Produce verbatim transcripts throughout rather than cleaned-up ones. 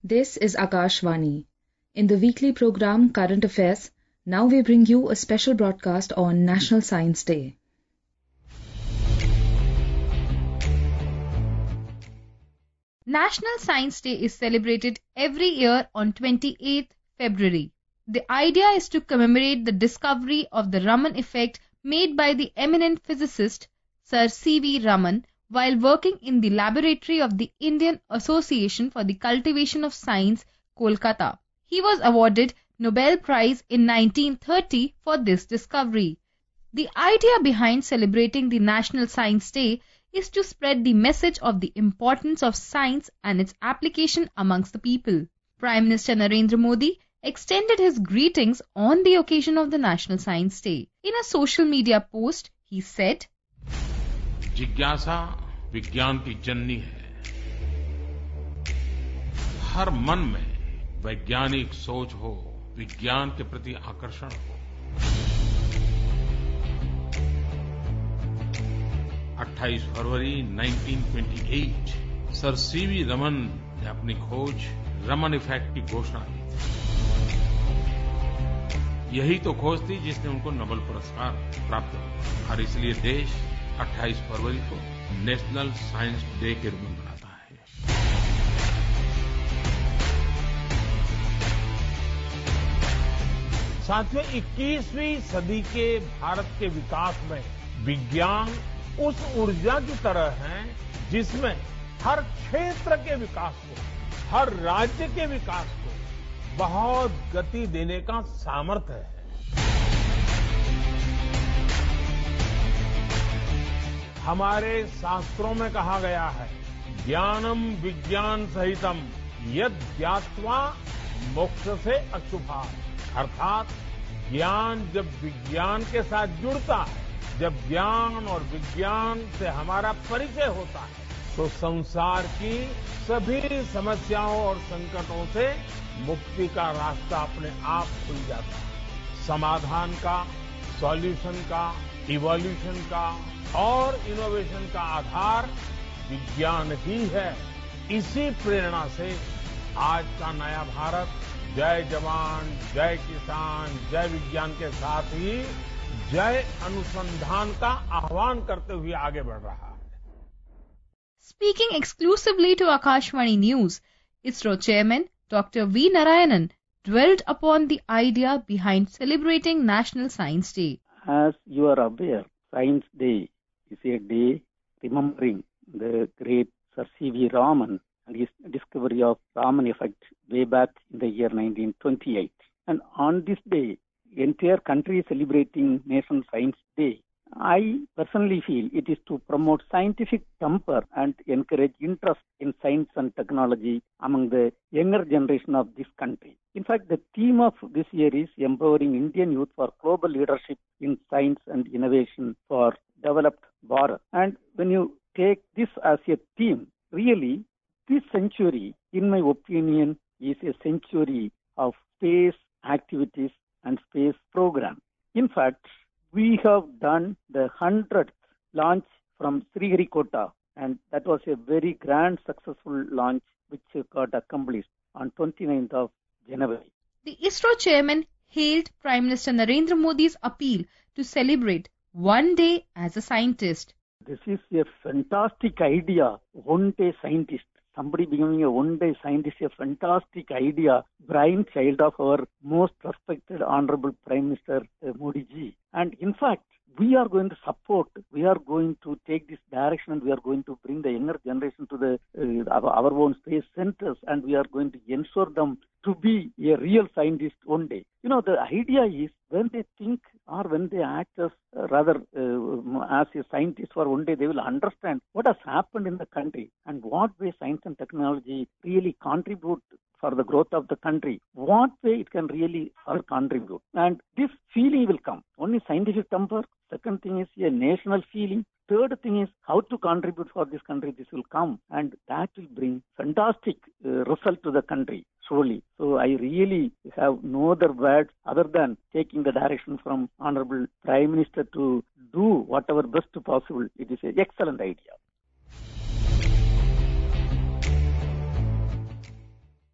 This is Akashvani. In the weekly program Current Affairs, now we bring you a special broadcast on National Science Day. National Science Day is celebrated every year on twenty-eighth February. The idea is to commemorate the discovery of the Raman effect made by the eminent physicist Sir C V Raman while working in the laboratory of the Indian Association for the Cultivation of Science, Kolkata. He was awarded Nobel Prize in nineteen thirty for this discovery. The idea behind celebrating the National Science Day is to spread the message of the importance of science and its application amongst the people. Prime Minister Narendra Modi extended his greetings on the occasion of the National Science Day. In a social media post, he said, जिज्ञासा विज्ञान की जननी है. हर मन में वैज्ञानिक सोच हो, विज्ञान के प्रति आकर्षण हो. अट्ठाईस फरवरी उन्नीस सौ अट्ठाईस सर सीवी रमन ने अपनी खोज रमन इफेक्ट की घोषणा की थी. यही तो खोज थी जिसने उनको नोबेल पुरस्कार प्राप्त हुआ और इसलिए देश अट्ठाईस फरवरी को नेशनल साइंस डे के रूप में मनाता है. साथियों, इक्कीसवीं सदी के भारत के विकास में विज्ञान उस ऊर्जा की तरह है जिसमें हर क्षेत्र के विकास को, हर राज्य के विकास को बहुत गति देने का सामर्थ्य है. हमारे शास्त्रों में कहा गया है, ज्ञानम विज्ञान सहितम यद ज्ञात्वा मोक्ष से अशुभात्. अर्थात ज्ञान जब विज्ञान के साथ जुड़ता है, जब ज्ञान और विज्ञान से हमारा परिचय होता है, तो संसार की सभी समस्याओं और संकटों से मुक्ति का रास्ता अपने आप खुल जाता है. समाधान का, सॉल्यूशन का, इवोल्यूशन का और इनोवेशन का आधार विज्ञान ही है. इसी प्रेरणा से आज का नया भारत जय जवान, जय किसान, जय विज्ञान के साथ ही जय अनुसंधान का आह्वान करते हुए आगे बढ़ रहा है. Speaking exclusively to Akashvani News, ISRO Chairman Doctor V. Narayanan dwelled upon the idea behind celebrating National Science Day. As you are aware, Science Day is a day remembering the great Sir C V Raman and his discovery of Raman effect way back in the year nineteen twenty-eight. And on this day, the entire country is celebrating National Science Day. I personally feel it is to promote scientific temper and encourage interest in science and technology among the younger generation of this country. In fact, the theme of this year is empowering Indian youth for global leadership in science and innovation for developed Bharat. And when you take this as a theme, really, this century, in my opinion, is a century of space activities and space program. In fact, we have done the hundredth launch from Sriharikota, and that was a very grand, successful launch which got accomplished on twenty-ninth of January. The ISRO chairman hailed Prime Minister Narendra Modi's appeal to celebrate one day as a scientist. This is a fantastic idea, one day scientist. Somebody becoming a one-day scientist is a fantastic idea, brainchild of our most respected Honorable Prime Minister uh, Modi ji. And in fact, we are going to support, we are going to take this direction and we are going to bring the younger generation to the uh, our, our own space centers and we are going to ensure them to be a real scientist one day. You know, the idea is when they think or when they act as uh, rather uh, as a scientist for one day, they will understand what has happened in the country and what way science and technology really contribute for the growth of the country, what way it can really contribute. And this feeling will come. One is scientific temper, second thing is a national feeling, third thing is how to contribute for this country. This will come and that will bring fantastic uh, result to the country, surely. So I really have no other words other than taking the direction from Honorable Prime Minister to do whatever best possible. It is an excellent idea.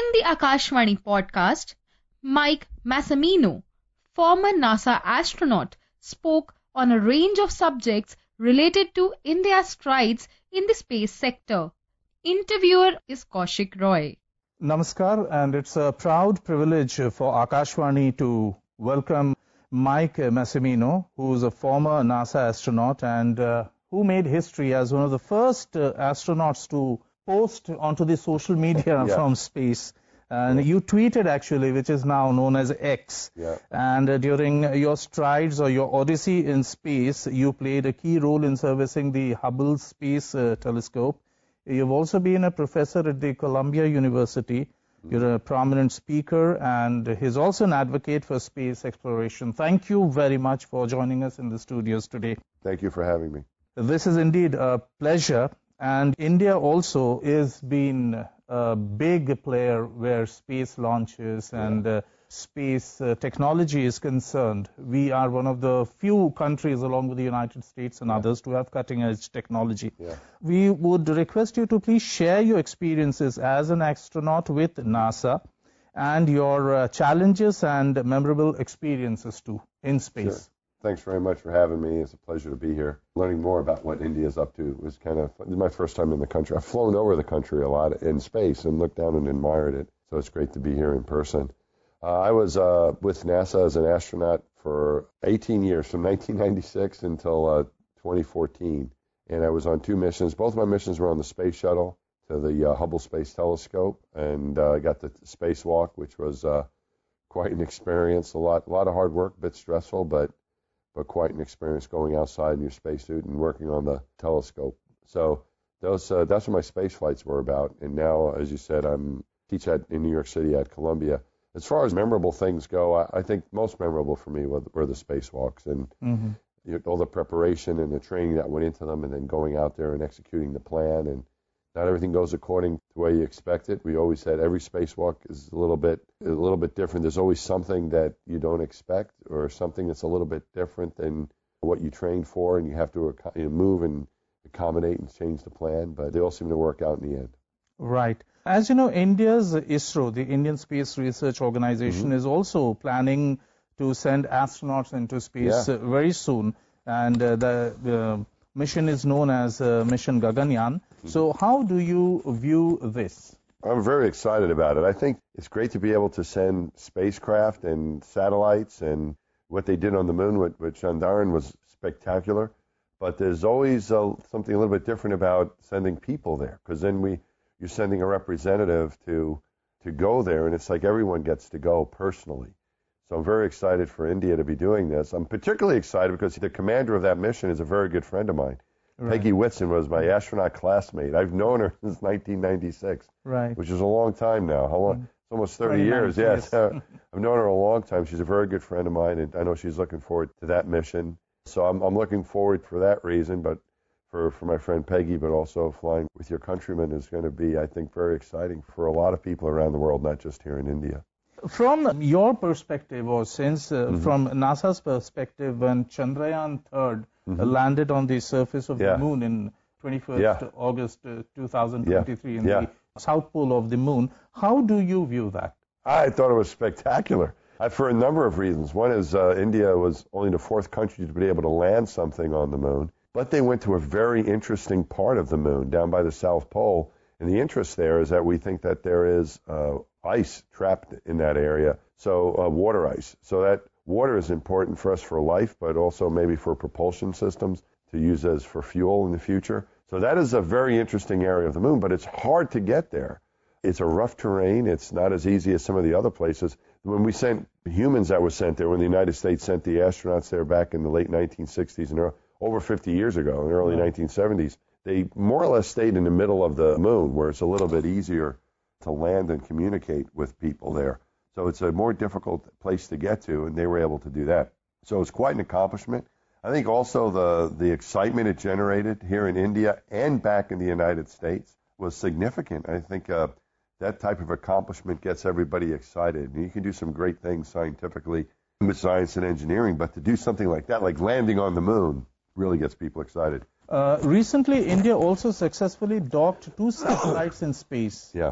In the Akashvani podcast, Mike Massimino, former NASA astronaut, spoke on a range of subjects related to India's strides in the space sector. Interviewer is Kaushik Roy. Namaskar, and it's a proud privilege for Akashvani to welcome Mike Massimino, who is a former NASA astronaut and uh, who made history as one of the first uh, astronauts to post onto the social media yeah. from space. And yeah. you tweeted, actually, which is now known as X. Yeah. And uh, during your strides or your odyssey in space, you played a key role in servicing the Hubble Space uh, Telescope. You've also been a professor at the Columbia University. You're a prominent speaker, and he's also an advocate for space exploration. Thank you very much for joining us in the studios today. Thank you for having me. This is indeed a pleasure, and India also is being a big player where space launches and uh, space uh, technology is concerned. We are one of the few countries, along with the United States and yeah. others, to have cutting-edge technology. Yeah. We would request you to please share your experiences as an astronaut with NASA and your uh, challenges and memorable experiences too in space. Sure. Thanks very much for having me. It's a pleasure to be here. Learning more about what India is up to. It was kind of it was my first time in the country. I've flown over the country a lot in space and looked down and admired it. So it's great to be here in person. Uh, I was uh, with NASA as an astronaut for eighteen years, from nineteen ninety-six until uh, twenty fourteen. And I was on two missions. Both my missions were on the space shuttle to the uh, Hubble Space Telescope. And uh, I got the spacewalk, which was uh, quite an experience. A lot, a lot of hard work, a bit stressful, but but quite an experience going outside in your spacesuit and working on the telescope. So those uh, that's what my space flights were about. And now, as you said, I'm teach at in New York City at Columbia. As far as memorable things go, I, I think most memorable for me were, were the spacewalks and mm-hmm. you know, all the preparation and the training that went into them, and then going out there and executing the plan. And not everything goes according to the way you expect it. We always said every spacewalk is a little bit a little bit different. There's always something that you don't expect, or something that's a little bit different than what you trained for, and you have to you know, move and accommodate and change the plan. But they all seem to work out in the end. Right. As you know, India's ISRO, the Indian Space Research Organization, mm-hmm. is also planning to send astronauts into space yeah. uh, very soon. And uh, the, the mission is known as uh, Mission Gaganyaan. Mm-hmm. So how do you view this? I'm very excited about it. I think it's great to be able to send spacecraft and satellites, and what they did on the moon with, with Chandrayaan was spectacular. But there's always uh, something a little bit different about sending people there, because then we you're sending a representative to to go there, and it's like everyone gets to go personally. So I'm very excited for India to be doing this. I'm particularly excited because the commander of that mission is a very good friend of mine. Right. Peggy Whitson was my astronaut classmate. I've known her since nineteen ninety-six, right. which is a long time now. How long? It's almost thirty years. Yes, I've known her a long time. She's a very good friend of mine, and I know she's looking forward to that mission. So I'm, I'm looking forward for that reason, but for, for my friend Peggy, but also flying with your countrymen is going to be, I think, very exciting for a lot of people around the world, not just here in India. From your perspective, or since uh, mm-hmm. from NASA's perspective, when Chandrayaan three mm-hmm. uh, landed on the surface of yeah. the moon in twenty-first yeah. August uh, two thousand twenty-three yeah. in yeah. the south pole of the moon, how do you view that? I thought it was spectacular. I, for a number of reasons. One is uh, India was only the fourth country to be able to land something on the moon, but they went to a very interesting part of the moon down by the South Pole. And the interest there is that we think that there is uh, ice trapped in that area, so uh, water ice. So that water is important for us for life, but also maybe for propulsion systems to use as for fuel in the future. So that is a very interesting area of the moon, but it's hard to get there. It's a rough terrain. It's not as easy as some of the other places. When we sent humans that were sent there, when the United States sent the astronauts there back in the late nineteen sixties and over fifty years ago, in the early yeah. nineteen seventies, they more or less stayed in the middle of the moon, where it's a little bit easier to land and communicate with people there. So it's a more difficult place to get to, and they were able to do that. So it's quite an accomplishment. I think also the, the excitement it generated here in India and back in the United States was significant. I think uh, that type of accomplishment gets everybody excited. And you can do some great things scientifically with science and engineering, but to do something like that, like landing on the moon, really gets people excited. Uh, recently, India also successfully docked two satellites in space. Yeah.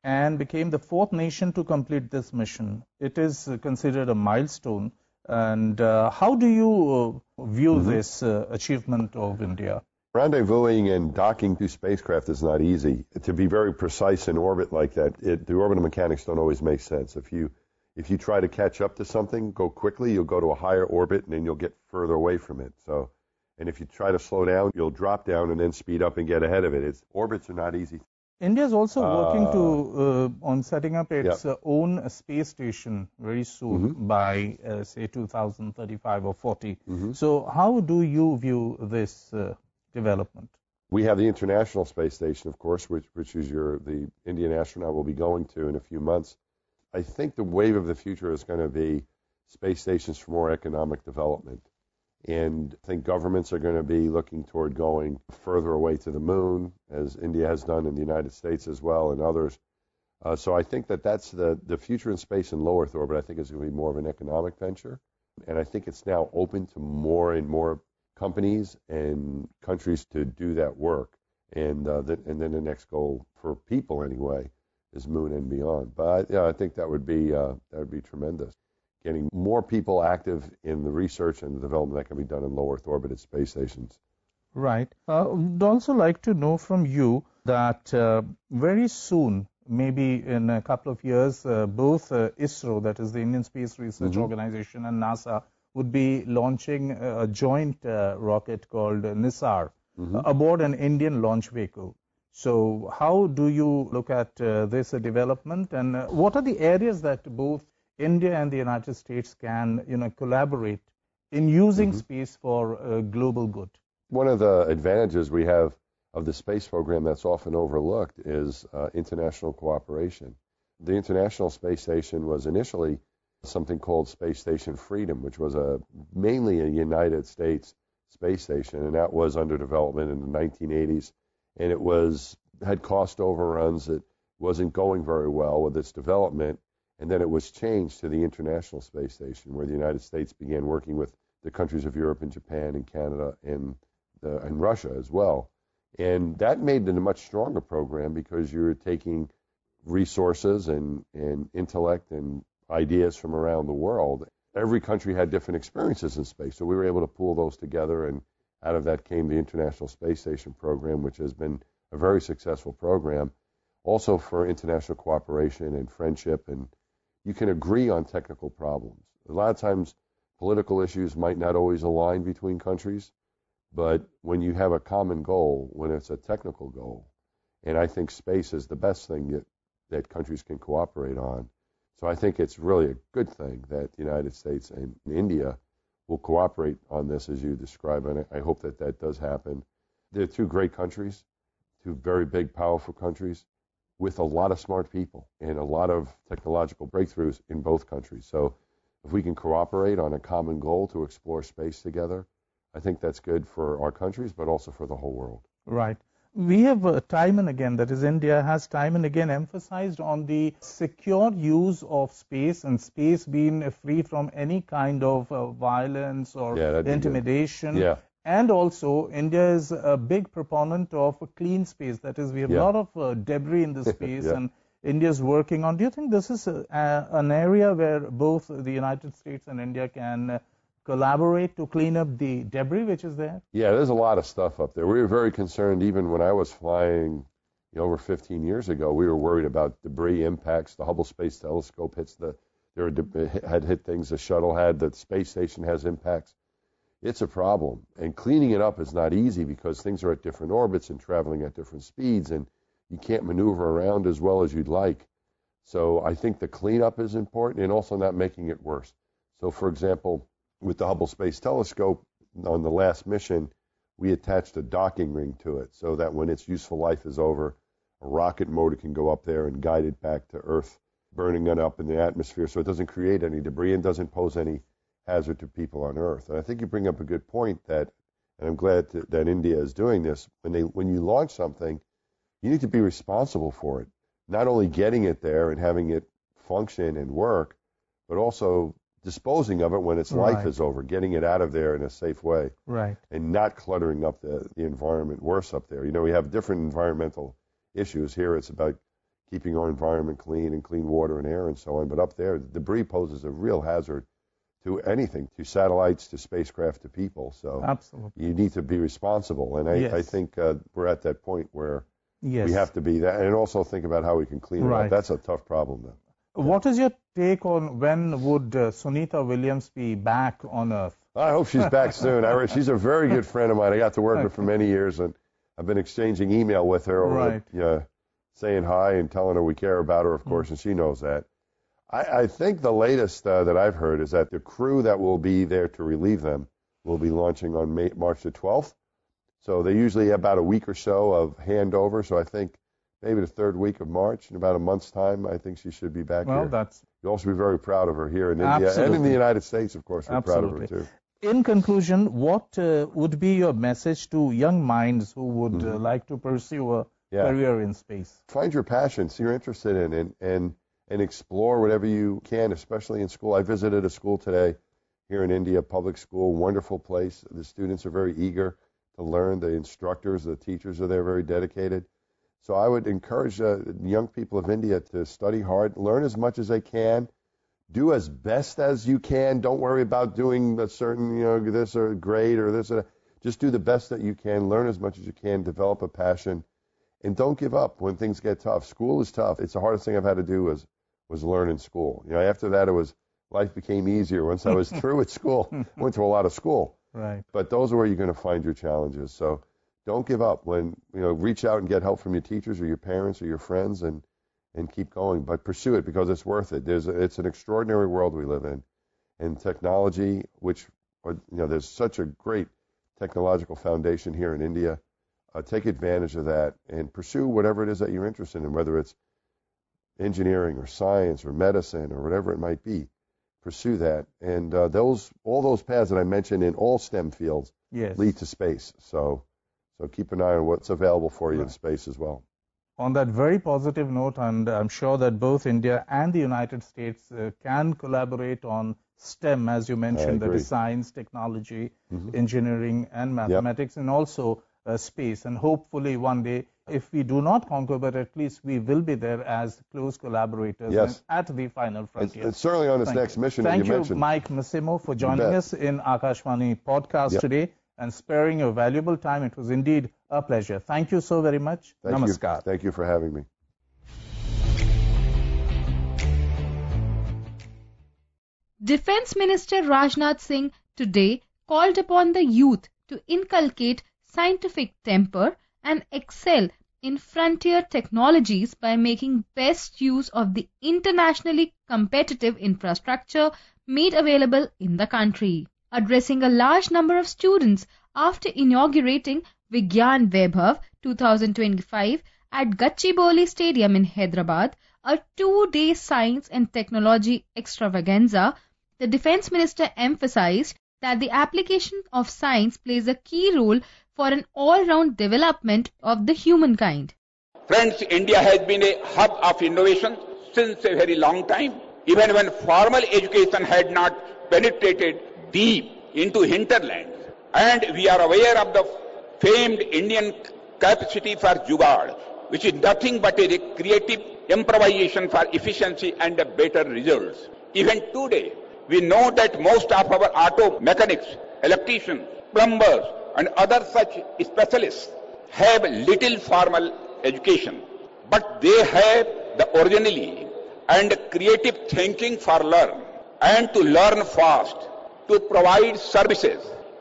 and became the fourth nation to complete this mission. It is considered a milestone. And uh, how do you uh, view mm-hmm. this uh, achievement of India? Rendezvousing and docking to spacecraft is not easy. To be very precise in orbit like that, it, the orbital mechanics don't always make sense. If you if you try to catch up to something, go quickly, you'll go to a higher orbit and then you'll get further away from it. So, and if you try to slow down, you'll drop down and then speed up and get ahead of it. It's, orbits are not easy. India is also working uh, to uh, on setting up its yep. uh, own space station very soon mm-hmm. by uh, say two thousand thirty-five or forty. Mm-hmm. So how do you view this uh, development? We have the International Space Station, of course, which which is your the Indian astronaut will be going to in a few months. I think the wave of the future is going to be space stations for more economic development. And I think governments are going to be looking toward going further away to the moon, as India has done in the United States as well, and others. Uh, so I think that that's the, the future in space in low Earth orbit. I think is going to be more of an economic venture. And I think it's now open to more and more companies and countries to do that work. And, uh, the, and then the next goal for people, anyway, is moon and beyond. But yeah, I think that would be uh, that would be tremendous. Getting more people active in the research and the development that can be done in low Earth orbited space stations. Right. Uh, I'd also like to know from you that uh, very soon, maybe in a couple of years, uh, both uh, ISRO, that is the Indian Space Research mm-hmm. Organization, and NASA would be launching a joint uh, rocket called NISAR mm-hmm. uh, aboard an Indian launch vehicle. So how do you look at uh, this uh, development, and uh, what are the areas that both India and the United States can, you know, collaborate in using mm-hmm. space for uh, global good? One of the advantages we have of the space program that's often overlooked is uh, international cooperation. The International Space Station was initially something called Space Station Freedom, which was a mainly a United States space station, and that was under development in the nineteen eighties, and it was had cost overruns. It wasn't going very well with its development. And then it was changed to the International Space Station, where the United States began working with the countries of Europe and Japan and Canada and, the, and Russia as well. And that made it a much stronger program because you were taking resources and, and intellect and ideas from around the world. Every country had different experiences in space, so we were able to pool those together, and out of that came the International Space Station program, which has been a very successful program, also for international cooperation and friendship, and you can agree on technical problems. A lot of times, political issues might not always align between countries, but when you have a common goal, when it's a technical goal, and I think space is the best thing that, that countries can cooperate on. So I think it's really a good thing that the United States and India will cooperate on this as you describe, and I hope that that does happen. They're two great countries, two very big, powerful countries, with a lot of smart people and a lot of technological breakthroughs in both countries. So if we can cooperate on a common goal to explore space together, I think that's good for our countries, but also for the whole world. Right. We have uh, time and again, that is India has time and again emphasized on the secure use of space, and space being free from any kind of uh, violence or yeah, intimidation. Yeah. And also, India is a big proponent of a clean space. That is, we have yeah. a lot of uh, debris in the space, yeah. and India is working on. Do you think this is a, a, an area where both the United States and India can uh, collaborate to clean up the debris which is there? Yeah, there's a lot of stuff up there. We were very concerned even when I was flying you know, over fifteen years ago. We were worried about debris impacts. The Hubble Space Telescope hits the, there were, had hit things. The shuttle had, the space station has impacts. It's a problem, and cleaning it up is not easy because things are at different orbits and traveling at different speeds, and you can't maneuver around as well as you'd like. So I think the cleanup is important, and also not making it worse. So, for example, with the Hubble Space Telescope, on the last mission, we attached a docking ring to it so that when its useful life is over, a rocket motor can go up there and guide it back to Earth, burning it up in the atmosphere so it doesn't create any debris and doesn't pose any hazard to people on Earth. And I think you bring up a good point that, and I'm glad to, that India is doing this, when they when you launch something, you need to be responsible for it. Not only getting it there and having it function and work, but also disposing of it when its right. life is over, getting it out of there in a safe way. Right. And not cluttering up the, the environment worse up there. You know, we have different environmental issues. Here it's about keeping our environment clean and clean water and air and so on. But up there, debris poses a real hazard to anything, to satellites, to spacecraft, to people. So absolutely, you need to be responsible. And I, yes. I think uh, we're at that point where yes. we have to be that, and also think about how we can clean right. it up. That's a tough problem, though. What is your take on when would uh, Sunita Williams be back on Earth? I hope she's back soon. I, she's a very good friend of mine. I got to work with her for many years, and I've been exchanging email with her, over, right. uh, saying hi and telling her we care about her, of course, mm-hmm. and she knows that. I, I think the latest uh, that I've heard is that the crew that will be there to relieve them will be launching on May, March the twelfth. So they usually have about a week or so of handover. So I think maybe the third week of March, in about a month's time, I think she should be back well, here. That's You'll also be very proud of her here in absolutely. India and in the United States, of course. We're absolutely. proud of her, too. In conclusion, what uh, would be your message to young minds who would mm-hmm. uh, like to pursue a yeah. career in space? Find your passions you're interested in and, and, and explore whatever you can, especially in school. I visited a school today here in India, public school, wonderful place. The students are very eager to learn. The instructors, the teachers are there very dedicated. So I would encourage uh, young people of India to study hard, learn as much as they can, do as best as you can. Don't worry about doing a certain, you know, this or grade or this or that. Just do the best that you can, learn as much as you can, develop a passion, and don't give up when things get tough. School is tough. It's the hardest thing I've had to do was was learn in school. You know, after that, it was life became easier once I was through with school. Went to a lot of school. Right. But those are where you're going to find your challenges. So don't give up. When, you know, reach out and get help from your teachers or your parents or your friends, and and keep going, but pursue it because it's worth it. There's a, it's an extraordinary world we live in, and technology, which, you know, there's such a great technological foundation here in India. Uh, take advantage of that and pursue whatever it is that you're interested in, whether it's engineering or science or medicine or whatever it might be. Pursue that, and uh, those all those paths that I mentioned in all STEM fields yes. lead to space. So, so keep an eye on what's available for you right. in space as well. On that very positive note, and I'm sure that both India and the United States uh, can collaborate on STEM, as you mentioned, that is science, technology, mm-hmm. engineering, and mathematics, yep. and also uh, space. And hopefully one day, if we do not conquer, but at least we will be there as close collaborators yes. at the final frontier. It's, it's certainly on this Thank next you. mission Thank that you, you, mentioned. Mike Massimo, for joining us in Akashvani podcast yep. today and sparing your valuable time. It was indeed a pleasure. Thank you so very much. Thank Namaskar. You. Thank you for having me. Defense Minister Rajnath Singh today called upon the youth to inculcate scientific temper and excel in frontier technologies by making best use of the internationally competitive infrastructure made available in the country. Addressing a large number of students after inaugurating Vigyan Vaibhav twenty twenty-five at Gachibowli Stadium in Hyderabad, a two-day science and technology extravaganza, the Defence Minister emphasized that the application of science plays a key role for an all-round development of the humankind. Friends, India has been a hub of innovation since a very long time. Even when formal education had not penetrated deep into hinterlands. And we are aware of the famed Indian capacity for jugaad, which is nothing but a creative improvisation for efficiency and better results. Even today, we know that most of our auto mechanics, electricians, plumbers, and other such specialists have little formal education, but they have the originality and creative thinking for learn and to learn fast, to provide services.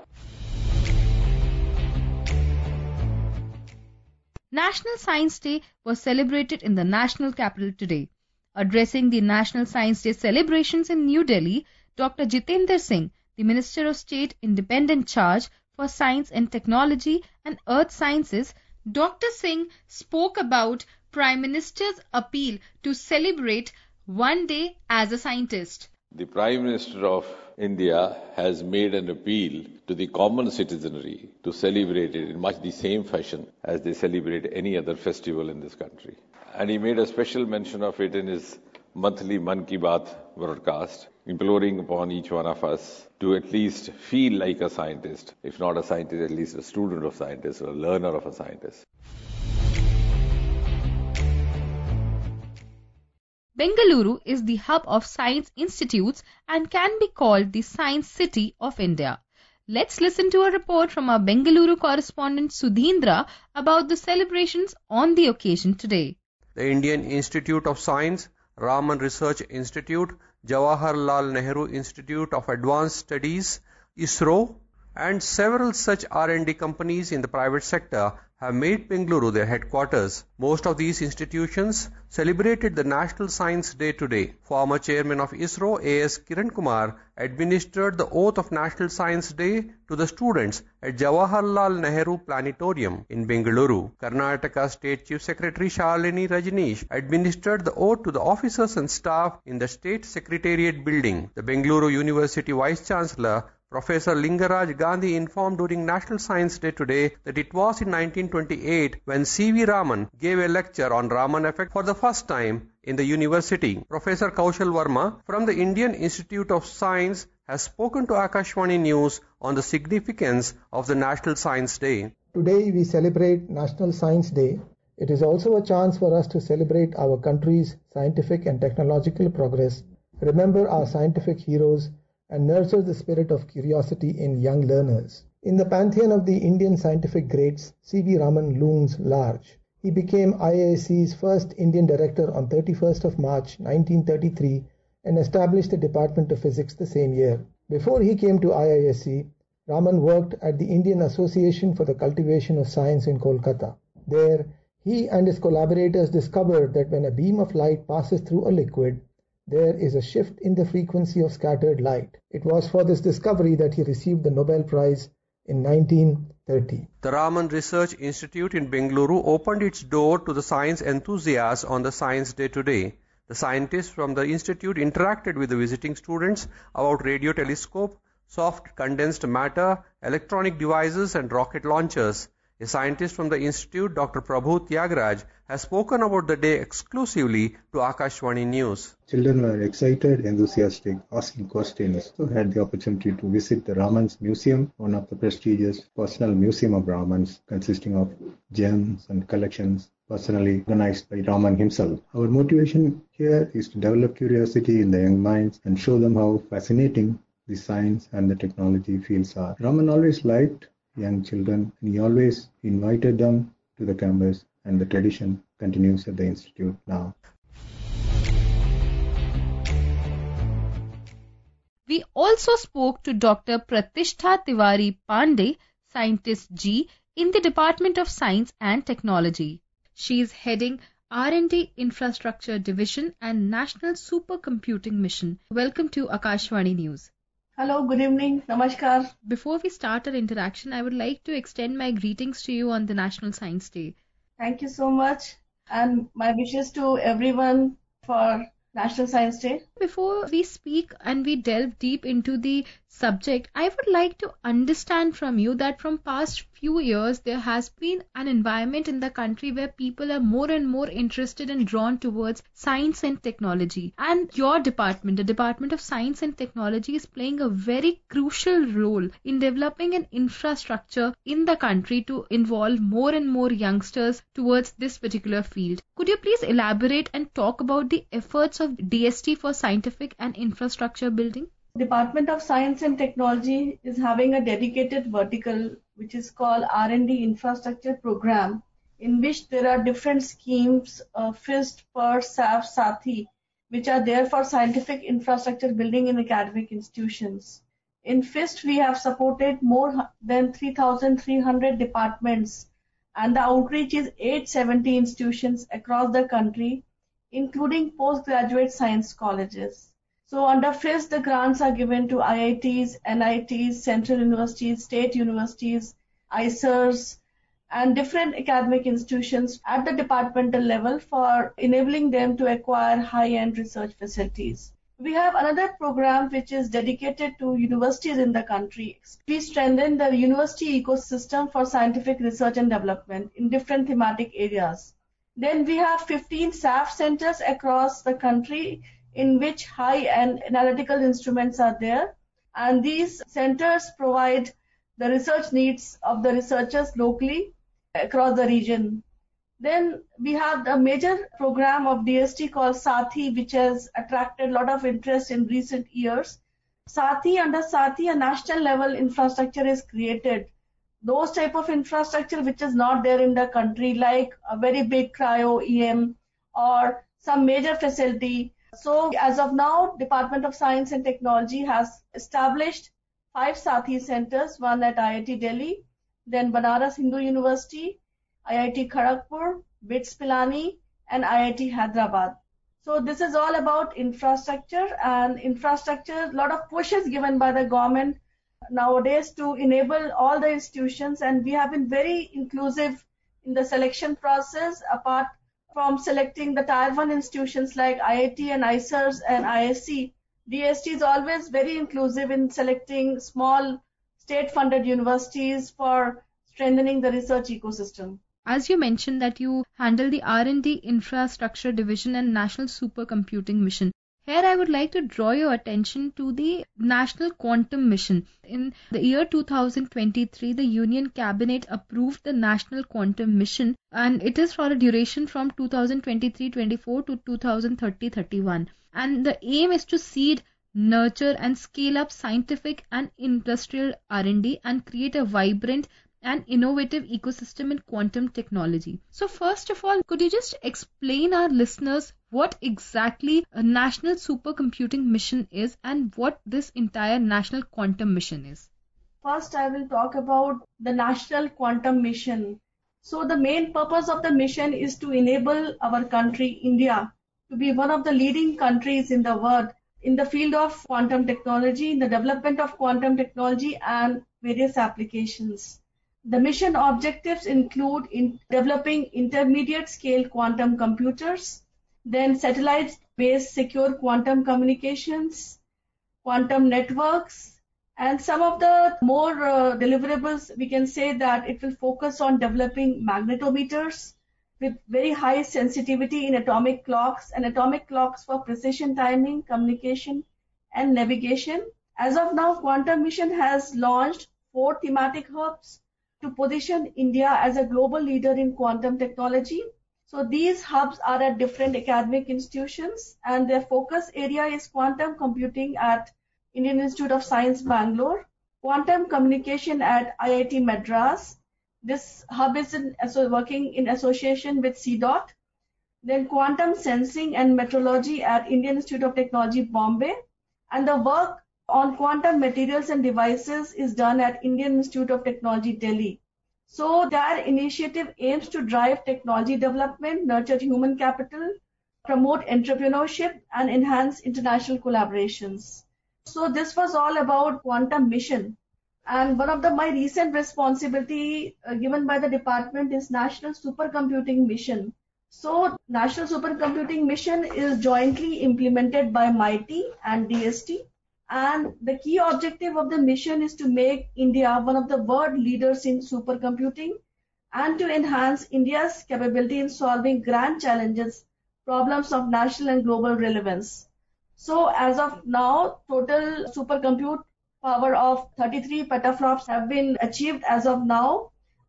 National Science Day was celebrated in the national capital today. Addressing the National Science Day celebrations in New Delhi, Doctor Jitendra Singh, the Minister of State Independent Charge for Science and Technology and Earth Sciences, Doctor Singh spoke about Prime Minister's appeal to celebrate one day as a scientist. The Prime Minister of India has made an appeal to the common citizenry to celebrate it in much the same fashion as they celebrate any other festival in this country. And he made a special mention of it in his monthly Man Ki Baat broadcast, imploring upon each one of us to at least feel like a scientist, if not a scientist, at least a student of scientist or a learner of a scientist. Bengaluru is the hub of science institutes and can be called the Science City of India. Let's listen to a report from our Bengaluru correspondent Sudhindra about the celebrations on the occasion today. The Indian Institute of Science, Raman Research Institute, Jawaharlal Nehru Institute of Advanced Studies, ISRO, and several such R and D companies in the private sector have made Bengaluru their headquarters. Most of these institutions celebrated the National Science Day today. Former chairman of ISRO, A S Kiran Kumar, administered the oath of National Science Day to the students at Jawaharlal Nehru Planetarium in Bengaluru. Karnataka State Chief Secretary Shalini Rajneesh administered the oath to the officers and staff in the State Secretariat building. The Bengaluru University Vice Chancellor Professor Lingaraj Gandhi informed during National Science Day today that it was in nineteen twenty-eight when C V Raman gave a lecture on Raman effect for the first time in the university. Professor Kaushal Verma from the Indian Institute of Science has spoken to Akashvani News on the significance of the National Science Day. Today we celebrate National Science Day. It is also a chance for us to celebrate our country's scientific and technological progress, remember our scientific heroes, and nurture the spirit of curiosity in young learners. In the pantheon of the Indian scientific greats, C V Raman looms large. He became I I S C's first Indian director on thirty-first of March nineteen thirty-three and established the Department of Physics the same year. Before he came to I I S C, Raman worked at the Indian Association for the Cultivation of Science in Kolkata. There, he and his collaborators discovered that when a beam of light passes through a liquid, there is a shift in the frequency of scattered light. It was for this discovery that he received the Nobel Prize in nineteen thirty. The Raman Research Institute in Bengaluru opened its door to the science enthusiasts on the Science Day today. The scientists from the institute interacted with the visiting students about radio telescope, soft condensed matter, electronic devices and rocket launchers. A scientist from the institute, Doctor Prabhu Tyagraj, has spoken about the day exclusively to Akashvani News. Children were excited, enthusiastic, asking questions. So had the opportunity to visit the Raman's Museum, one of the prestigious personal museum of Raman's, consisting of gems and collections personally organized by Raman himself. Our motivation here is to develop curiosity in the young minds and show them how fascinating the science and the technology fields are. Raman always liked young children, and he always invited them to the campus, and the tradition continues at the institute now. We also spoke to Doctor Pratishtha Tiwari Pandey, Scientist G, in the Department of Science and Technology. She is heading R and D Infrastructure Division and National Supercomputing Mission. Welcome to Akashvani News. Hello, good evening, namaskar. Before we start our interaction, I would like to extend my greetings to you on the National Science Day. Thank you so much, and my wishes to everyone for National Science Day. Before we speak and we delve deep into the subject, I would like to understand from you that from past few years there has been an environment in the country where people are more and more interested and drawn towards science and technology. And your department, the Department of Science and Technology, is playing a very crucial role in developing an infrastructure in the country to involve more and more youngsters towards this particular field. Could you please elaborate and talk about the efforts of D S T for scientific and infrastructure building? Department of Science and Technology is having a dedicated vertical which is called R and D Infrastructure Program, in which there are different schemes, uh, FIST, PERS, S A F, SATHI, which are there for scientific infrastructure building in academic institutions. In FIST, we have supported more than three thousand three hundred departments, and the outreach is eight hundred seventy institutions across the country, including postgraduate science colleges. So under FIST, the grants are given to I I Ts, N I Ts, central universities, state universities, I C E R S, and different academic institutions at the departmental level for enabling them to acquire high-end research facilities. We have another program which is dedicated to universities in the country. We strengthen the university ecosystem for scientific research and development in different thematic areas. Then we have fifteen S A F centers across the country in which high-end analytical instruments are there, and these centers provide the research needs of the researchers locally across the region. Then we have the major program of D S T called Sathi, which has attracted a lot of interest in recent years. Sathi, under Sathi, a national level infrastructure is created. Those type of infrastructure which is not there in the country, like a very big cryo E M or some major facility. So as of now, Department of Science and Technology has established five Sathi centers, one at I I T Delhi, then Banaras Hindu University, I I T Kharagpur, BITS Pilani, and I I T Hyderabad. So this is all about infrastructure, and infrastructure, a lot of push is given by the government nowadays to enable all the institutions, and we have been very inclusive in the selection process. Apart from selecting the tier one institutions like I I T and I C E R S and I S C, D S T is always very inclusive in selecting small state-funded universities for strengthening the research ecosystem. As you mentioned that you handle the R and D Infrastructure Division and National Supercomputing Mission. Here I would like to draw your attention to the National Quantum Mission. In the year two thousand twenty-three, the Union Cabinet approved the National Quantum Mission, and it is for a duration from two thousand twenty-three twenty-four to two thousand thirty thirty-one. And the aim is to seed, nurture and scale up scientific and industrial R and D and create a vibrant and innovative ecosystem in quantum technology. So first of all, could you just explain our listeners what exactly a National Supercomputing Mission is and what this entire National Quantum Mission is? First, I will talk about the National Quantum Mission. So the main purpose of the mission is to enable our country, India, to be one of the leading countries in the world in the field of quantum technology, in the development of quantum technology and various applications. The mission objectives include in developing intermediate scale quantum computers, then satellite-based secure quantum communications, quantum networks, and some of the more uh, deliverables, we can say that it will focus on developing magnetometers with very high sensitivity in atomic clocks and atomic clocks for precision timing, communication, and navigation. As of now, Quantum Mission has launched four thematic hubs to position India as a global leader in quantum technology. So these hubs are at different academic institutions, and their focus area is quantum computing at Indian Institute of Science, Bangalore, quantum communication at I I T Madras. This hub is in, so working in association with C DOT. Then quantum sensing and metrology at Indian Institute of Technology, Bombay. And the work on quantum materials and devices is done at Indian Institute of Technology, Delhi. So their initiative aims to drive technology development, nurture human capital, promote entrepreneurship, and enhance international collaborations. So this was all about Quantum Mission. And one of the my recent responsibility uh, given by the department is National Supercomputing Mission. So National Supercomputing Mission is jointly implemented by MITI and D S T. And the key objective of the mission is to make India one of the world leaders in supercomputing and to enhance India's capability in solving grand challenges, problems of national and global relevance. So as of now, total supercompute power of thirty-three petaflops have been achieved as of now.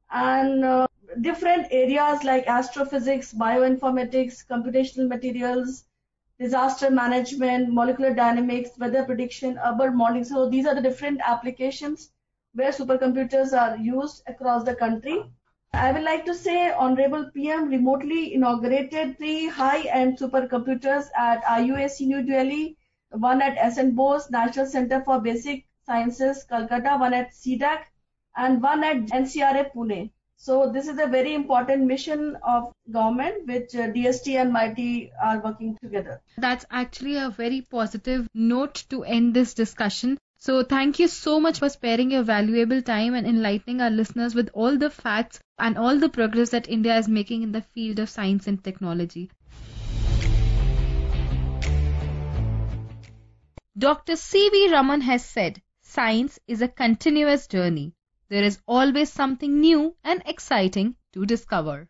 And uh, different areas like astrophysics, bioinformatics, computational materials, disaster management, molecular dynamics, weather prediction, urban modeling. So these are the different applications where supercomputers are used across the country. I would like to say Honorable P M remotely inaugurated three high-end supercomputers at I U A C New Delhi, one at S N Bose National Center for Basic Sciences, Calcutta, one at C D A C, and one at N C R A, Pune. So this is a very important mission of government which uh, D S T and MITI are working together. That's actually a very positive note to end this discussion. So thank you so much for sparing your valuable time and enlightening our listeners with all the facts and all the progress that India is making in the field of science and technology. Doctor C V Raman has said, science is a continuous journey. There is always something new and exciting to discover.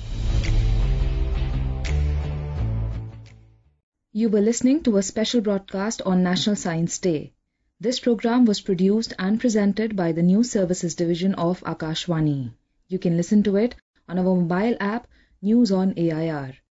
You were listening to a special broadcast on National Science Day. This program was produced and presented by the News Services Division of Akashvani. You can listen to it on our mobile app News on A I R.